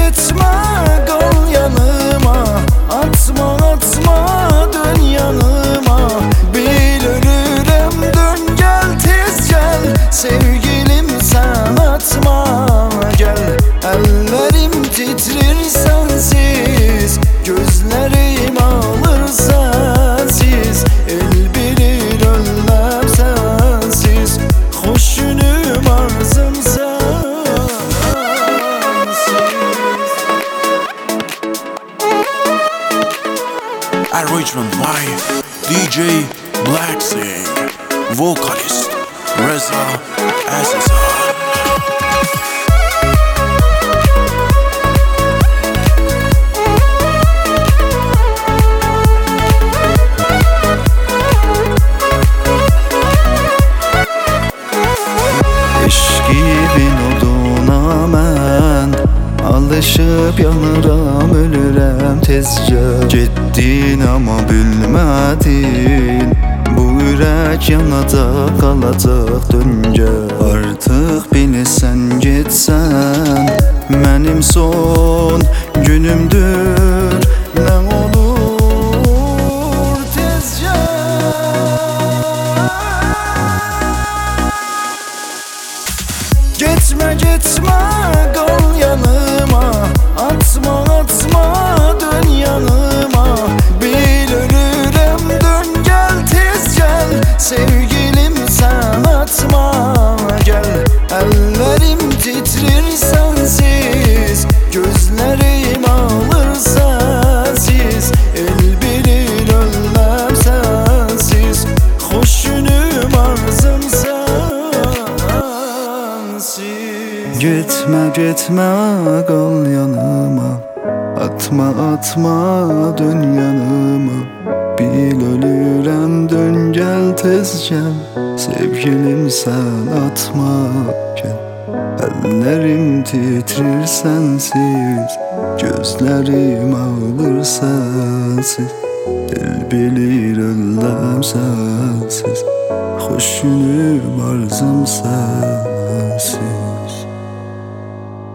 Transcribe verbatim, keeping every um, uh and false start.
gitme kal yanıma, atma atma dön yanıma. Bil ölürüm dön gel tez gel, sevgilim sen atma gel. Ellerim titrir sensiz, gözlerim ağlar sensiz. El bilir ölmem sensiz, hoşunum arzum sensiz. Arrangement by D J Blacksing, vocalist Reza Azizhan. Eşkibin oduna mən alışıp yanıram, ölürəm tezcə. Getdin amma bilmədin, bu ürək yanacaq, qalacaq döngə. Artıq bilirsən getsən, mənim son günümdür. Nə olur tezcə. Gitme gitme kal yanıma, atma atma dön yanıma. Bil ölürüm dön gel tez gel, sevgilim sen atma gel. Ellerim titrir sensiz, gözlerim ağlar sensiz. El bilir ölmem sensiz, hoşunum arzum sensiz. Gitme gitme kal yanıma, atma atma dön yanıma. Bil ölürəm dön gel tez gel, sevgilim sen atma gel. Ellerim titrir sensiz, gözlerim ağlar sensiz. El bilir ölmem sensiz, hoşunum arzum sensiz.